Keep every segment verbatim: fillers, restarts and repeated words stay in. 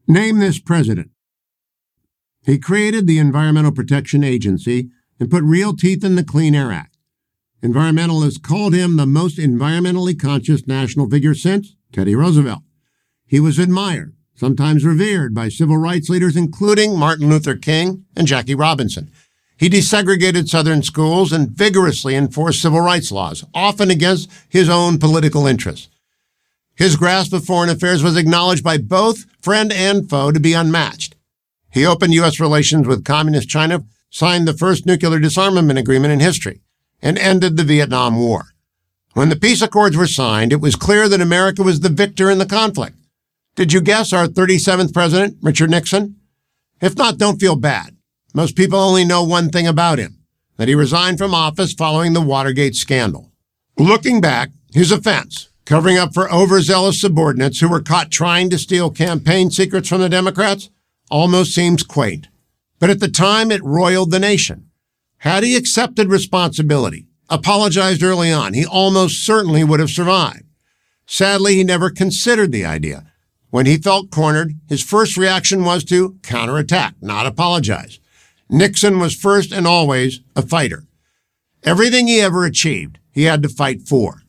Name this president. He created the Environmental Protection Agency and put real teeth in the Clean Air Act. Environmentalists called him the most environmentally conscious national figure since Teddy Roosevelt. He was admired, sometimes revered, by civil rights leaders including Martin Luther King and Jackie Robinson. He desegregated Southern schools and vigorously enforced civil rights laws, often against his own political interests. His grasp of foreign affairs was acknowledged by both friend and foe to be unmatched. He opened U S relations with Communist China, signed the first nuclear disarmament agreement in history, and ended the Vietnam War. When the peace accords were signed, it was clear that America was the victor in the conflict. Did you guess our thirty-seventh president, Richard Nixon? If not, don't feel bad. Most people only know one thing about him, that he resigned from office following the Watergate scandal. Looking back, his offense, covering up for overzealous subordinates who were caught trying to steal campaign secrets from the Democrats, almost seems quaint. But at the time, it roiled the nation. Had he accepted responsibility, apologized early on, he almost certainly would have survived. Sadly, he never considered the idea. When he felt cornered, his first reaction was to counterattack, not apologize. Nixon was first and always a fighter. Everything he ever achieved, he had to fight for.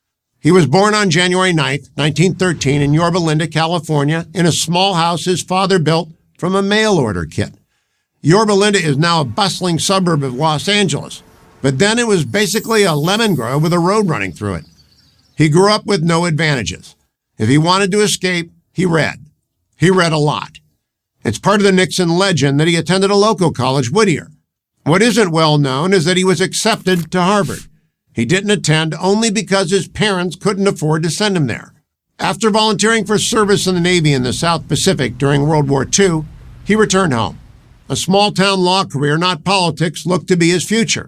He was born on January ninth, nineteen thirteen, in Yorba Linda, California, in a small house his father built from a mail-order kit. Yorba Linda is now a bustling suburb of Los Angeles, but then it was basically a lemon grove with a road running through it. He grew up with no advantages. If he wanted to escape, he read. He read a lot. It's part of the Nixon legend that he attended a local college, Whittier. What isn't well known is that he was accepted to Harvard. He didn't attend only because his parents couldn't afford to send him there. After volunteering for service in the Navy in the South Pacific during World War Two, he returned home. A small-town law career, not politics, looked to be his future.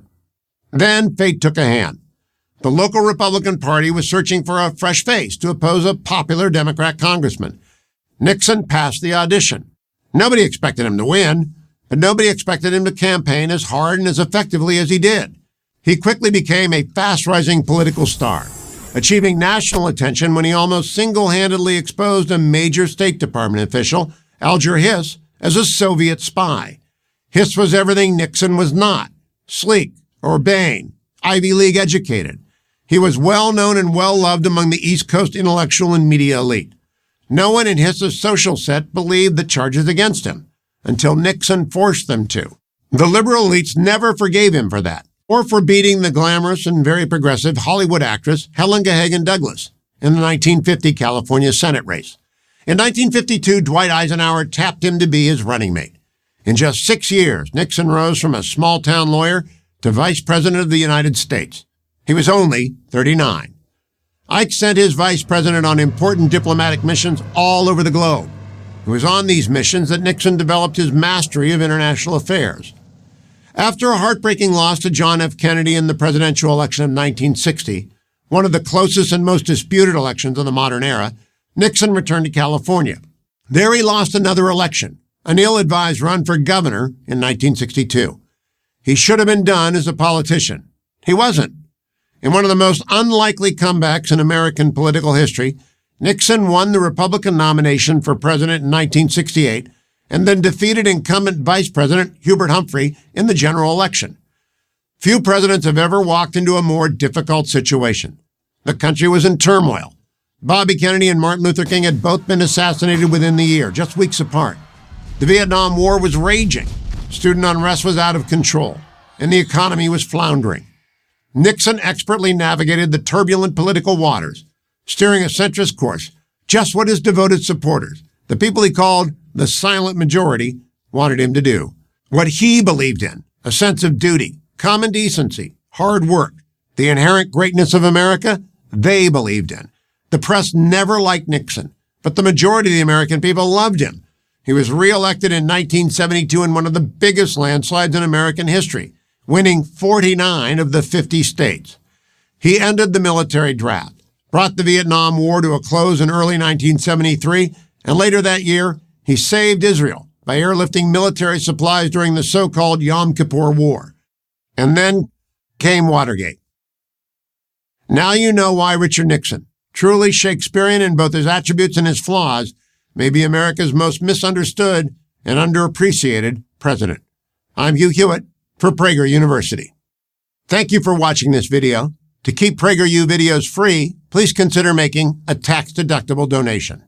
Then fate took a hand. The local Republican Party was searching for a fresh face to oppose a popular Democrat congressman. Nixon passed the audition. Nobody expected him to win, but nobody expected him to campaign as hard and as effectively as he did. He quickly became a fast-rising political star, achieving national attention when he almost single-handedly exposed a major State Department official, Alger Hiss, as a Soviet spy. Hiss was everything Nixon was not: sleek, urbane, Ivy League educated. He was well-known and well-loved among the East Coast intellectual and media elite. No one in Hiss's social set believed the charges against him, until Nixon forced them to. The liberal elites never forgave him for that, or for beating the glamorous and very progressive Hollywood actress Helen Gahagan Douglas in the nineteen fifty California Senate race. In nineteen fifty-two, Dwight Eisenhower tapped him to be his running mate. In just six years, Nixon rose from a small-town lawyer to Vice President of the United States. He was only thirty-nine. Ike sent his vice president on important diplomatic missions all over the globe. It was on these missions that Nixon developed his mastery of international affairs. After a heartbreaking loss to John F. Kennedy in the presidential election of nineteen sixty, one of the closest and most disputed elections of the modern era, Nixon returned to California. There he lost another election, an ill-advised run for governor in nineteen sixty-two. He should have been done as a politician. He wasn't. In one of the most unlikely comebacks in American political history, Nixon won the Republican nomination for president in nineteen sixty-eight and then defeated incumbent Vice President Hubert Humphrey in the general election. Few presidents have ever walked into a more difficult situation. The country was in turmoil. Bobby Kennedy and Martin Luther King had both been assassinated within the year, just weeks apart. The Vietnam War was raging. Student unrest was out of control, and the economy was floundering. Nixon expertly navigated the turbulent political waters, steering a centrist course, just what his devoted supporters, the people he called the silent majority, wanted him to do. What he believed in, a sense of duty, common decency, hard work, the inherent greatness of America, they believed in. The press never liked Nixon, but the majority of the American people loved him. He was reelected in nineteen seventy-two in one of the biggest landslides in American history, winning forty-nine of the fifty states. He ended the military draft, brought the Vietnam War to a close in early nineteen seventy-three, and later that year, he saved Israel by airlifting military supplies during the so-called Yom Kippur War. And then came Watergate. Now you know why Richard Nixon, truly Shakespearean in both his attributes and his flaws, may be America's most misunderstood and underappreciated president. I'm Hugh Hewitt for Prager University. Thank you for watching this video. To keep PragerU videos free, please consider making a tax-deductible donation.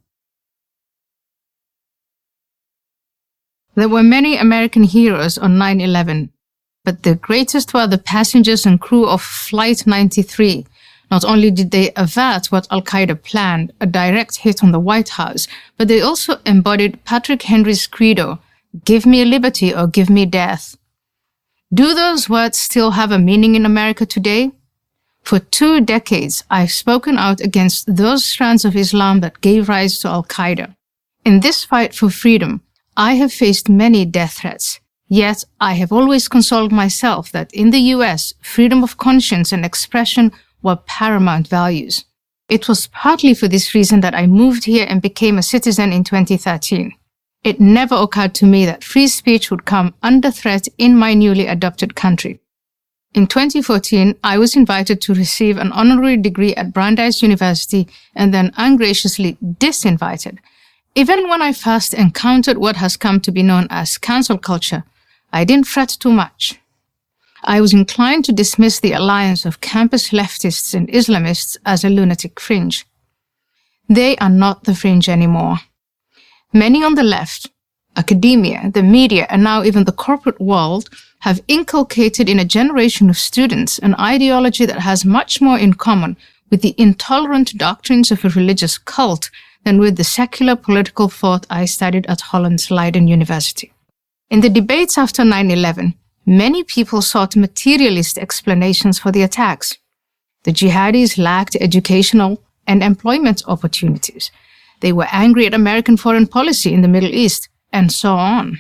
There were many American heroes on nine eleven, but the greatest were the passengers and crew of Flight ninety-three. Not only did they avert what Al-Qaeda planned, a direct hit on the White House, but they also embodied Patrick Henry's credo, "Give me liberty or give me death." Do those words still have a meaning in America today? For two decades, I've spoken out against those strands of Islam that gave rise to Al-Qaeda. In this fight for freedom, I have faced many death threats. Yet, I have always consoled myself that in the U S, freedom of conscience and expression were paramount values. It was partly for this reason that I moved here and became a citizen in twenty thirteen. It never occurred to me that free speech would come under threat in my newly adopted country. In twenty fourteen, I was invited to receive an honorary degree at Brandeis University and then ungraciously disinvited. Even when I first encountered what has come to be known as cancel culture, I didn't fret too much. I was inclined to dismiss the alliance of campus leftists and Islamists as a lunatic fringe. They are not the fringe anymore. Many on the left, academia, the media, and now even the corporate world have inculcated in a generation of students an ideology that has much more in common with the intolerant doctrines of a religious cult than with the secular political thought I studied at Holland's Leiden University. In the debates after nine eleven, many people sought materialist explanations for the attacks. The jihadis lacked educational and employment opportunities. They were angry at American foreign policy in the Middle East, and so on.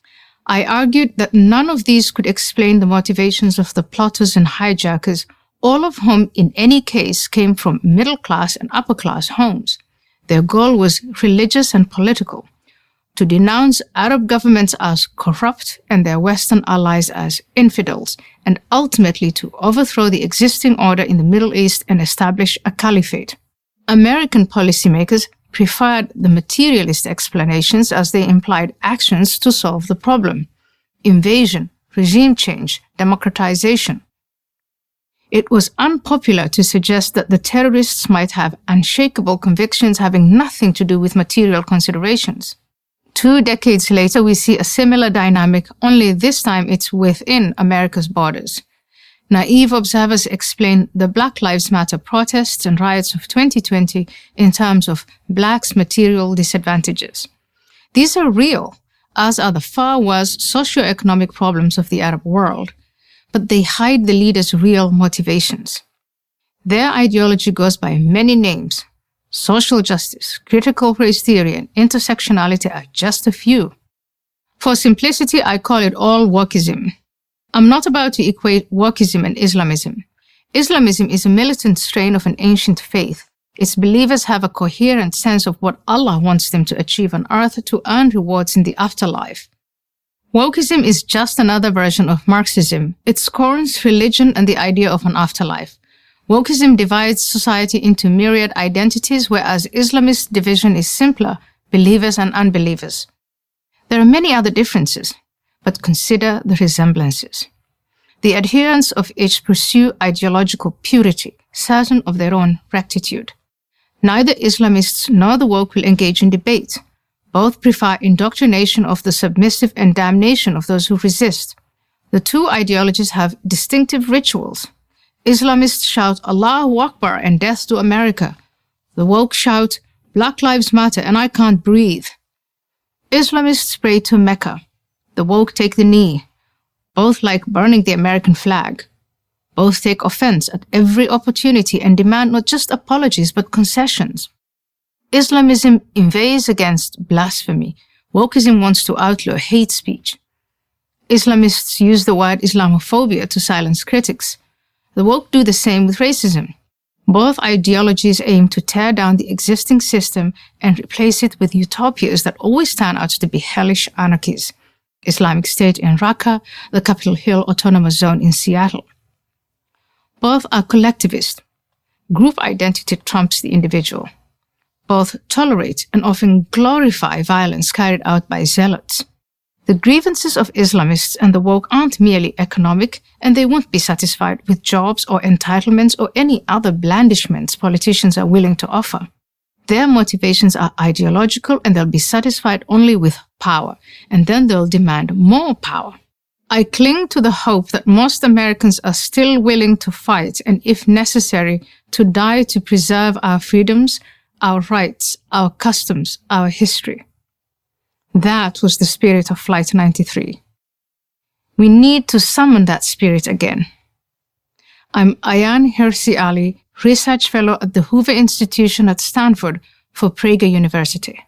I argued that none of these could explain the motivations of the plotters and hijackers, all of whom in any case came from middle-class and upper-class homes. Their goal was religious and political, to denounce Arab governments as corrupt and their Western allies as infidels, and ultimately to overthrow the existing order in the Middle East and establish a caliphate. American policymakers preferred the materialist explanations as they implied actions to solve the problem: invasion, regime change, democratization. It was unpopular to suggest that the terrorists might have unshakable convictions having nothing to do with material considerations. Two decades later, we see a similar dynamic, only this time it's within America's borders. Naive observers explain the Black Lives Matter protests and riots of twenty twenty in terms of blacks' material disadvantages. These are real, as are the far worse socio-economic problems of the Arab world, but they hide the leaders' real motivations. Their ideology goes by many names. Social justice, critical race theory, and intersectionality are just a few. For simplicity, I call it all wokeism. I'm not about to equate wokeism and Islamism. Islamism is a militant strain of an ancient faith. Its believers have a coherent sense of what Allah wants them to achieve on earth to earn rewards in the afterlife. Wokeism is just another version of Marxism. It scorns religion and the idea of an afterlife. Wokeism divides society into myriad identities, whereas Islamist division is simpler: believers and unbelievers. There are many other differences, but consider the resemblances. The adherents of each pursue ideological purity, certain of their own rectitude. Neither Islamists nor the woke will engage in debate. Both prefer indoctrination of the submissive and damnation of those who resist. The two ideologies have distinctive rituals. Islamists shout Allahu Akbar and death to America. The woke shout Black Lives Matter and I can't breathe. Islamists pray to Mecca. The woke take the knee. Both like burning the American flag. Both take offense at every opportunity and demand not just apologies but concessions. Islamism inveighs against blasphemy. Wokeism wants to outlaw hate speech. Islamists use the word Islamophobia to silence critics. The woke do the same with racism. Both ideologies aim to tear down the existing system and replace it with utopias that always turn out to be hellish anarchies. Islamic State in Raqqa, the Capitol Hill Autonomous Zone in Seattle. Both are collectivist. Group identity trumps the individual. both tolerate and often glorify violence carried out by zealots. The grievances of Islamists and the woke aren't merely economic, and they won't be satisfied with jobs or entitlements or any other blandishments politicians are willing to offer. Their motivations are ideological, and they'll be satisfied only with power, and then they'll demand more power. I cling to the hope that most Americans are still willing to fight and, if necessary, to die to preserve our freedoms, our rights, our customs, our history. That was the spirit of Flight ninety-three. We need to summon that spirit again. I'm Ayaan Hirsi Ali, Research Fellow at the Hoover Institution at Stanford for Prager University.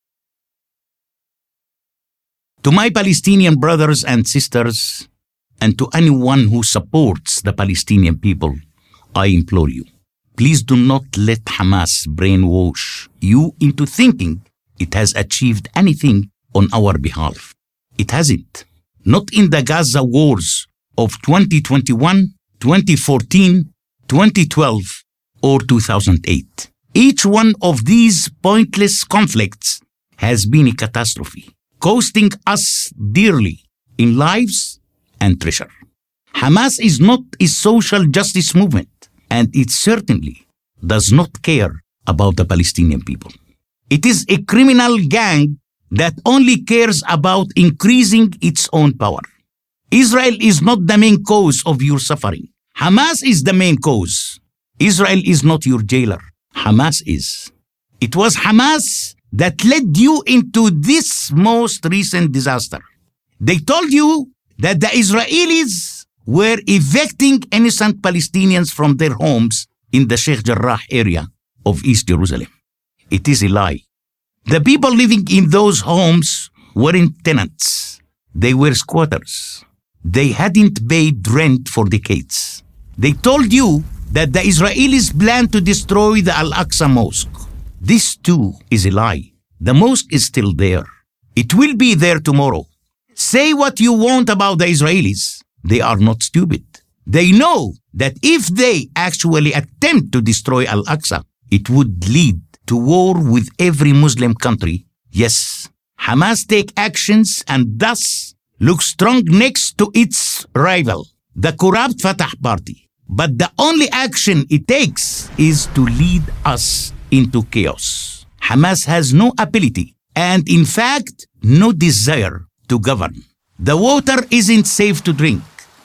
To my Palestinian brothers and sisters, and to anyone who supports the Palestinian people, I implore you, please do not let Hamas brainwash you into thinking it has achieved anything on our behalf. It hasn't. Not in the Gaza wars of twenty twenty-one, twenty fourteen, twenty twelve, or two thousand eight. Each one of these pointless conflicts has been a catastrophe, costing us dearly in lives and treasure. Hamas is not a social justice movement, and it certainly does not care about the Palestinian people. It is a criminal gang that only cares about increasing its own power. Israel is not the main cause of your suffering. Hamas is the main cause. Israel is not your jailer. Hamas is. It was Hamas that led you into this most recent disaster. They told you that the Israelis were evicting innocent Palestinians from their homes in the Sheikh Jarrah area of East Jerusalem. It is a lie. The people living in those homes weren't tenants. They were squatters. They hadn't paid rent for decades. They told you that the Israelis planned to destroy the Al-Aqsa Mosque. This too is a lie. The mosque is still there. It will be there tomorrow. Say what you want about the Israelis. They are not stupid. They know that if they actually attempt to destroy Al-Aqsa, it would lead to war with every Muslim country. Yes, Hamas take actions and thus look strong next to its rival, the corrupt Fatah party. But the only action it takes is to lead us into chaos. Hamas has no ability and, in fact, no desire to govern. The water isn't safe to drink.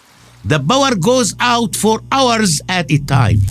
The power goes out for hours at a time.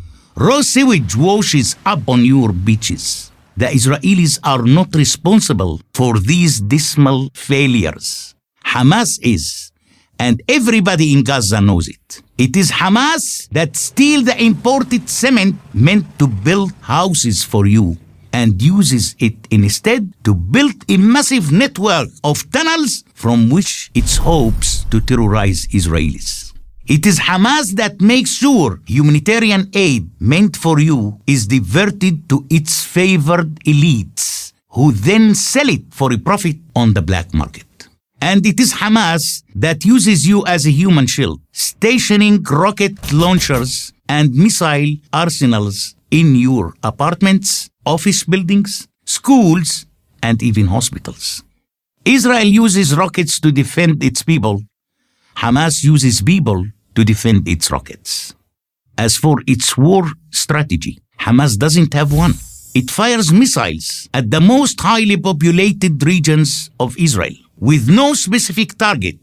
Raw sewage washes up on your beaches. The Israelis are not responsible for these dismal failures. Hamas is, and everybody in Gaza knows it. It is Hamas that steals the imported cement meant to build houses for you and uses it instead to build a massive network of tunnels from which it hopes to terrorize Israelis. It is Hamas that makes sure humanitarian aid meant for you is diverted to its favored elites, who then sell it for a profit on the black market. And it is Hamas that uses you as a human shield, stationing rocket launchers and missile arsenals in your apartments, office buildings, schools, and even hospitals. Israel uses rockets to defend its people. Hamas uses people to defend its rockets. As for its war strategy, Hamas doesn't have one. It fires missiles at the most highly populated regions of Israel with no specific target.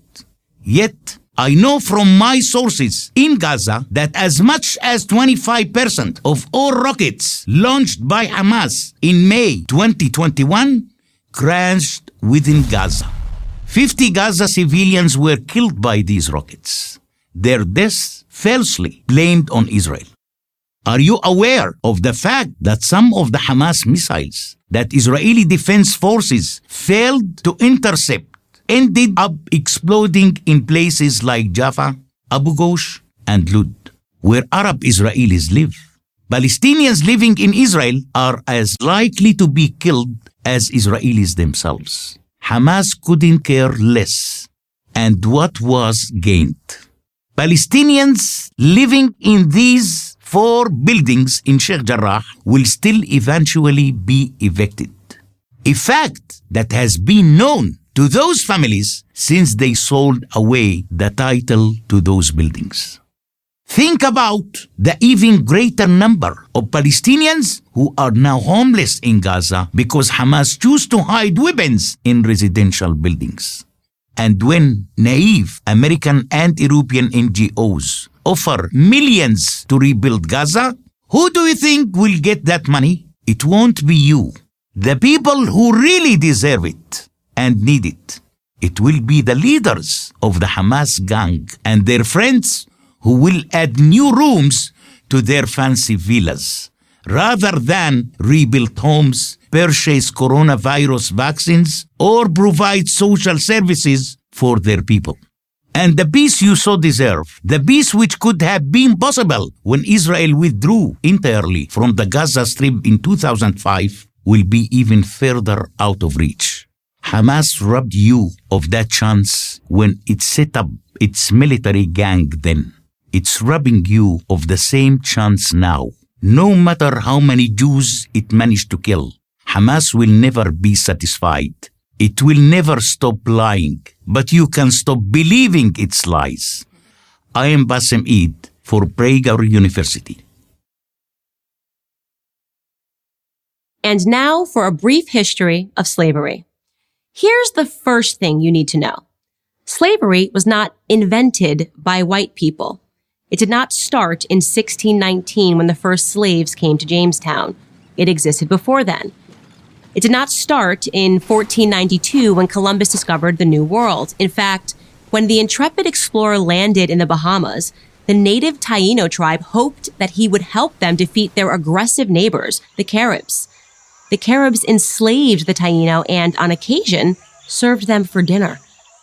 Yet, I know from my sources in Gaza that as much as twenty-five percent of all rockets launched by Hamas in May twenty twenty-one crashed within Gaza. fifty Gaza civilians were killed by these rockets. Their deaths falsely blamed on Israel. Are you aware of the fact that some of the Hamas missiles that Israeli defense forces failed to intercept ended up exploding in places like Jaffa, Abu Ghosh, and Lud, where Arab Israelis live? Palestinians living in Israel are as likely to be killed as Israelis themselves. Hamas couldn't care less. And what was gained? Palestinians living in these four buildings in Sheikh Jarrah will still eventually be evicted. A fact that has been known to those families since they sold away the title to those buildings. Think about the even greater number of Palestinians who are now homeless in Gaza because Hamas choose to hide weapons in residential buildings. And when naive American and European N G Os offer millions to rebuild Gaza, who do you think will get that money? It won't be you, the people who really deserve it and need it. It will be the leaders of the Hamas gang and their friends who will add new rooms to their fancy villas, rather than rebuild homes, purchase coronavirus vaccines, or provide social services for their people. And the peace you so deserve, the peace which could have been possible when Israel withdrew entirely from the Gaza Strip in two thousand five, will be even further out of reach. Hamas robbed you of that chance when it set up its military gang then. It's robbing you of the same chance now. No matter how many Jews it managed to kill, Hamas will never be satisfied. It will never stop lying, but you can stop believing its lies. I am Bassem Eid for Prager University. And now for a brief history of slavery. Here's the first thing you need to know. Slavery was not invented by white people. It did not start in sixteen nineteen when the first slaves came to Jamestown. It existed before then. It did not start in fourteen ninety-two when Columbus discovered the New World. In fact, when the intrepid explorer landed in the Bahamas, the native Taino tribe hoped that he would help them defeat their aggressive neighbors, the Caribs. The Caribs enslaved the Taino and, on occasion, served them for dinner.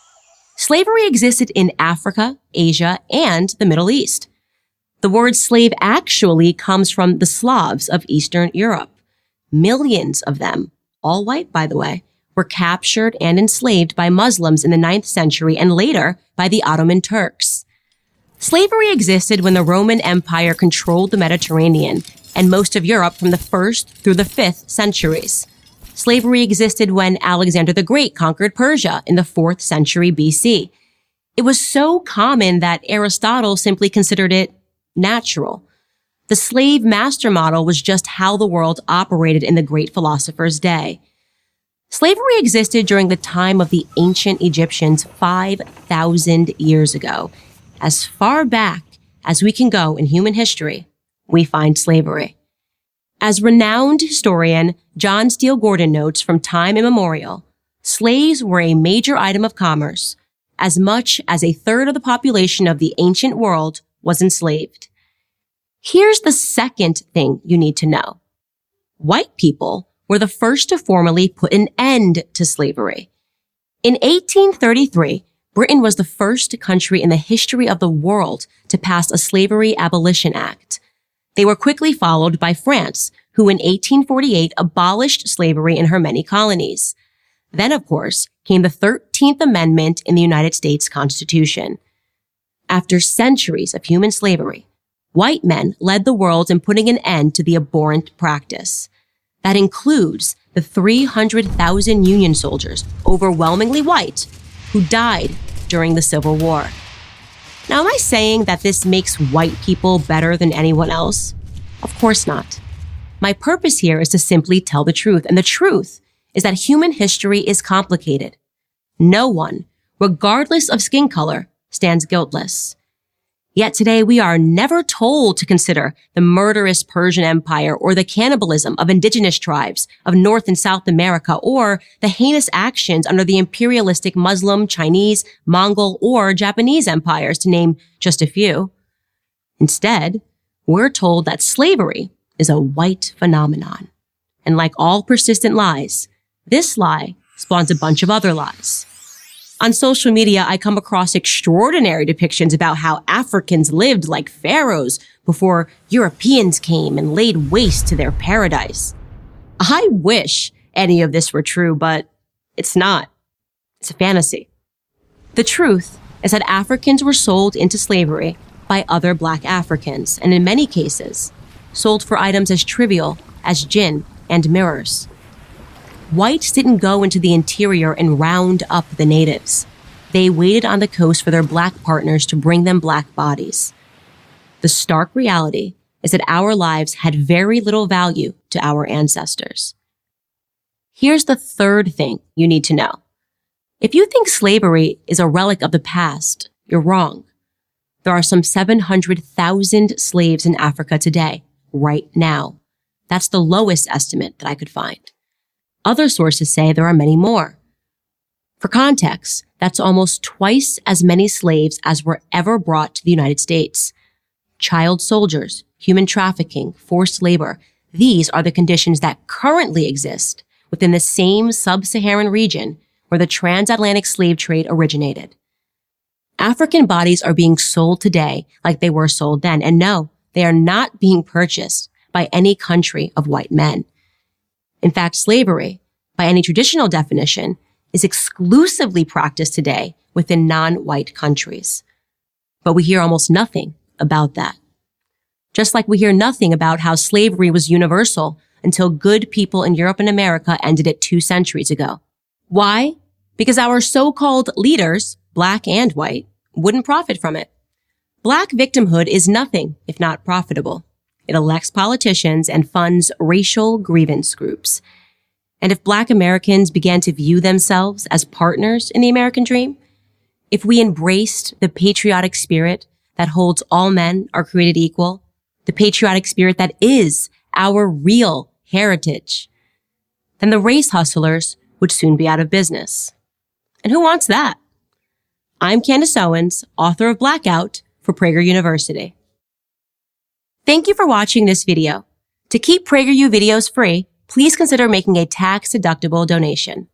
Slavery existed in Africa, Asia, and the Middle East. The word slave actually comes from the Slavs of Eastern Europe. Millions of them, all white by the way, were captured and enslaved by Muslims in the ninth century and later by the Ottoman Turks. Slavery existed when the Roman Empire controlled the Mediterranean and most of Europe from the first through the fifth centuries. Slavery existed when Alexander the Great conquered Persia in the fourth century B C. It was so common that Aristotle simply considered it natural. The slave-master model was just how the world operated in the great philosopher's day. Slavery existed during the time of the ancient Egyptians five thousand years ago. As far back as we can go in human history, we find slavery. As renowned historian John Steele Gordon notes from time immemorial, slaves were a major item of commerce. As much as a third of the population of the ancient world was enslaved. Here's the second thing you need to know. White people were the first to formally put an end to slavery. In eighteen thirty-three, Britain was the first country in the history of the world to pass a Slavery Abolition Act. They were quickly followed by France, who in eighteen forty-eight abolished slavery in her many colonies. Then, of course, came the thirteenth Amendment in the United States Constitution. After centuries of human slavery, white men led the world in putting an end to the abhorrent practice. That includes the three hundred thousand Union soldiers, overwhelmingly white, who died during the Civil War. Now, am I saying that this makes white people better than anyone else? Of course not. My purpose here is to simply tell the truth, and the truth is that human history is complicated. No one, regardless of skin color, stands guiltless. Yet today we are never told to consider the murderous Persian Empire or the cannibalism of indigenous tribes of North and South America or the heinous actions under the imperialistic Muslim, Chinese, Mongol, or Japanese empires, to name just a few. Instead, we're told that slavery is a white phenomenon. And like all persistent lies, this lie spawns a bunch of other lies. On social media, I come across extraordinary depictions about how Africans lived like pharaohs before Europeans came and laid waste to their paradise. I wish any of this were true, but it's not. It's a fantasy. The truth is that Africans were sold into slavery by other black Africans, and in many cases, sold for items as trivial as gin and mirrors. Whites didn't go into the interior and round up the natives. They waited on the coast for their black partners to bring them black bodies. The stark reality is that our lives had very little value to our ancestors. Here's the third thing you need to know. If you think slavery is a relic of the past, you're wrong. There are some seven hundred thousand slaves in Africa today, right now. That's the lowest estimate that I could find. Other sources say there are many more. For context, that's almost twice as many slaves as were ever brought to the United States. Child soldiers, human trafficking, forced labor, these are the conditions that currently exist within the same sub-Saharan region where the transatlantic slave trade originated. African bodies are being sold today like they were sold then, and no, they are not being purchased by any country of white men. In fact, slavery, by any traditional definition, is exclusively practiced today within non-white countries. But we hear almost nothing about that. Just like we hear nothing about how slavery was universal until good people in Europe and America ended it two centuries ago. Why? Because our so-called leaders, black and white, wouldn't profit from it. Black victimhood is nothing if not profitable. It elects politicians and funds racial grievance groups. And if black Americans began to view themselves as partners in the American dream, if we embraced the patriotic spirit that holds all men are created equal, the patriotic spirit that is our real heritage, then the race hustlers would soon be out of business. And who wants that? I'm Candace Owens, author of Blackout for Prager University. Thank you for watching this video. To keep PragerU videos free, please consider making a tax-deductible donation.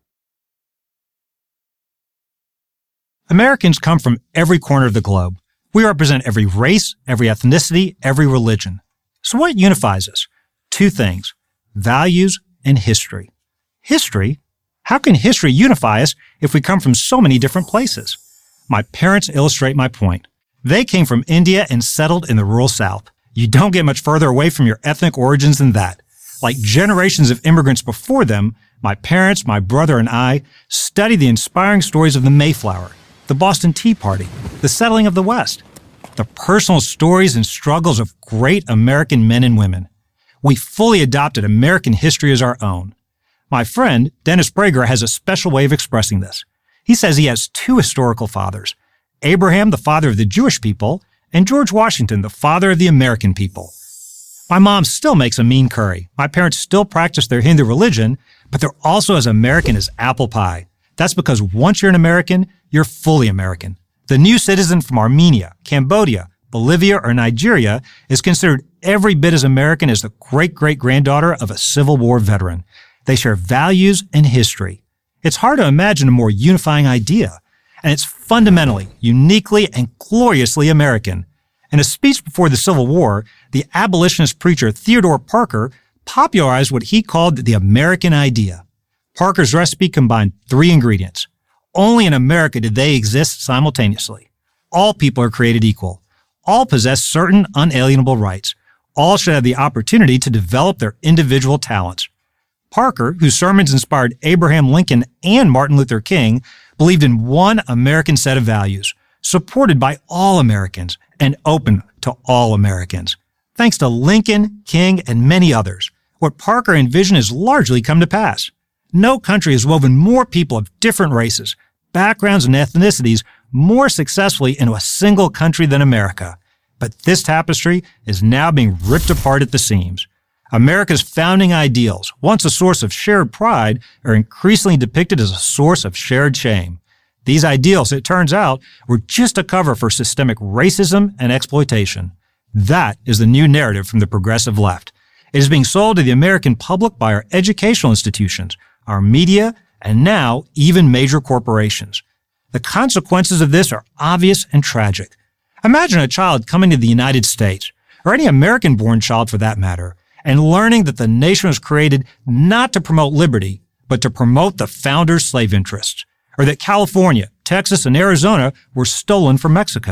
Americans come from every corner of the globe. We represent every race, every ethnicity, every religion. So what unifies us? Two things: values and history. History? How can history unify us if we come from so many different places? My parents illustrate my point. They came from India and settled in the rural South. You don't get much further away from your ethnic origins than that. Like generations of immigrants before them, my parents, my brother, and I studied the inspiring stories of the Mayflower, the Boston Tea Party, the settling of the West, the personal stories and struggles of great American men and women. We fully adopted American history as our own. My friend, Dennis Prager, has a special way of expressing this. He says he has two historical fathers, Abraham, the father of the Jewish people, and George Washington, the father of the American people. My mom still makes a mean curry. My parents still practice their Hindu religion, but they're also as American as apple pie. That's because once you're an American, you're fully American. The new citizen from Armenia, Cambodia, Bolivia, or Nigeria is considered every bit as American as the great-great-granddaughter of a Civil War veteran. They share values and history. It's hard to imagine a more unifying idea, and it's fundamentally, uniquely, and gloriously American. In a speech before the Civil War, the abolitionist preacher Theodore Parker popularized what he called the American idea. Parker's recipe combined three ingredients. Only in America did they exist simultaneously. All people are created equal. All possess certain unalienable rights. All should have the opportunity to develop their individual talents. Parker, whose sermons inspired Abraham Lincoln and Martin Luther King, believed in one American set of values, supported by all Americans and open to all Americans. Thanks to Lincoln, King, and many others, what Parker envisioned has largely come to pass. No country has woven more people of different races, backgrounds, and ethnicities more successfully into a single country than America. But this tapestry is now being ripped apart at the seams. America's founding ideals, once a source of shared pride, are increasingly depicted as a source of shared shame. These ideals, it turns out, were just a cover for systemic racism and exploitation. That is the new narrative from the progressive left. It is being sold to the American public by our educational institutions, our media, and now even major corporations. The consequences of this are obvious and tragic. Imagine a child coming to the United States, or any American-born child for that matter, and learning that the nation was created not to promote liberty, but to promote the founders' slave interests, or that California, Texas, and Arizona were stolen from Mexico,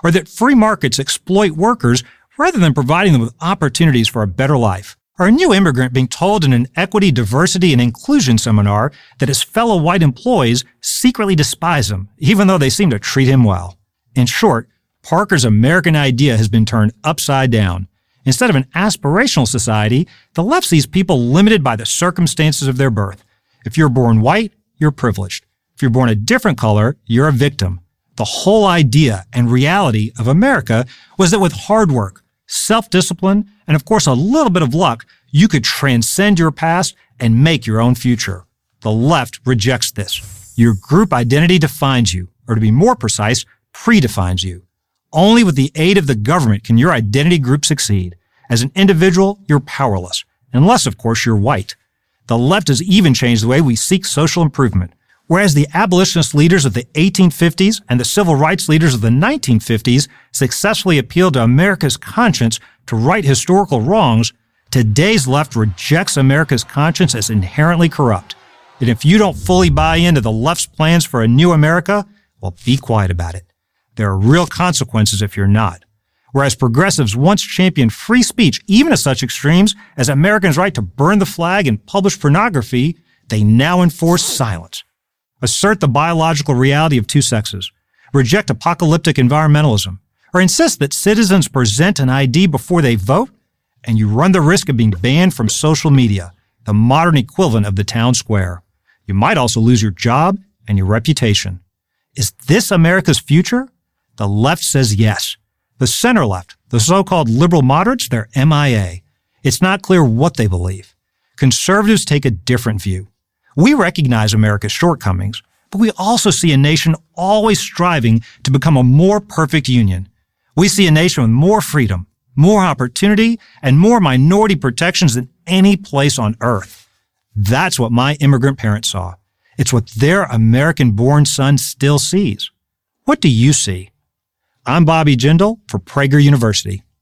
or that free markets exploit workers rather than providing them with opportunities for a better life, or a new immigrant being told in an equity, diversity, and inclusion seminar that his fellow white employees secretly despise him, even though they seem to treat him well. In short, Parker's American idea has been turned upside down. Instead of an aspirational society, the left sees people limited by the circumstances of their birth. If you're born white, you're privileged. If you're born a different color, you're a victim. The whole idea and reality of America was that with hard work, self-discipline, and of course a little bit of luck, you could transcend your past and make your own future. The left rejects this. Your group identity defines you, or to be more precise, predefines you. Only with the aid of the government can your identity group succeed. As an individual, you're powerless, unless of course you're white. The left has even changed the way we seek social improvement. Whereas the abolitionist leaders of the eighteen fifties and the civil rights leaders of the nineteen fifties successfully appealed to America's conscience to right historical wrongs, today's left rejects America's conscience as inherently corrupt. And if you don't fully buy into the left's plans for a new America, well, be quiet about it. There are real consequences if you're not. Whereas progressives once championed free speech, even to such extremes as Americans' right to burn the flag and publish pornography, they now enforce silence. Assert the biological reality of two sexes, reject apocalyptic environmentalism, or insist that citizens present an I D before they vote, and you run the risk of being banned from social media, the modern equivalent of the town square. You might also lose your job and your reputation. Is this America's future? The left says yes. The center left, the so-called liberal moderates, they're M I A. It's not clear what they believe. Conservatives take a different view. We recognize America's shortcomings, but we also see a nation always striving to become a more perfect union. We see a nation with more freedom, more opportunity, and more minority protections than any place on earth. That's what my immigrant parents saw. It's what their American-born son still sees. What do you see? I'm Bobby Jindal for Prager University.